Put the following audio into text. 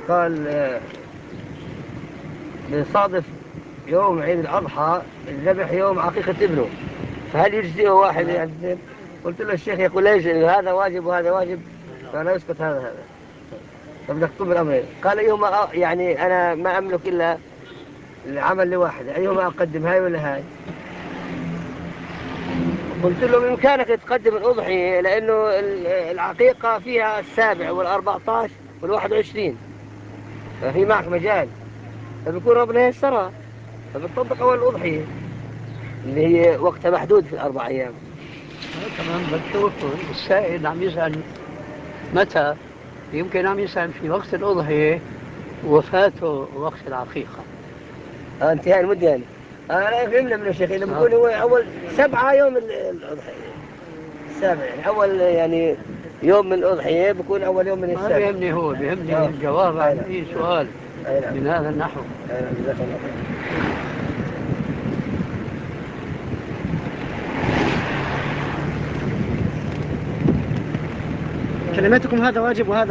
قال بيصادف يوم عيد الأضحى الذبح يوم عقيقة ابنه، فهل يجزئه واحد يعني اثنين؟ قلت له الشيخ يقول ليش هذا واجب وهذا واجب، فلا يسقط هذا. فبدك تطلب الأمرين. قال أيهما يعني أنا ما أملك إلا العمل لواحد، أيهما أقدم هاي ولا هاي؟ قلت له بإمكانك تقدم الأضحية، لأنه العقيقة فيها 7 و14 وال21، ففي معك مجال، فبيكون ربنا يسرها، فبتطبق أول الأضحية اللي هي وقتها محدود في ال4 أيام. تمام. بس السائل عم يسأل متى، يمكن عم يسأل في وقت الأضحية وفاته وقت العقيقة. انتهاء المدة يعني. أنا فهمنا من الشيخ إنه بيكون هو أول 7 يوم الأضحية، السابع يعني أول يعني يوم من الأضحية بيكون أول يوم من ما السابع. بيهمني هو، بيهمني الجواب أي عن نعم. أي سؤال أي نعم. من هذا النحو. أي نعم. جزاك الله خير. كلماتكم هذا واجب وهذا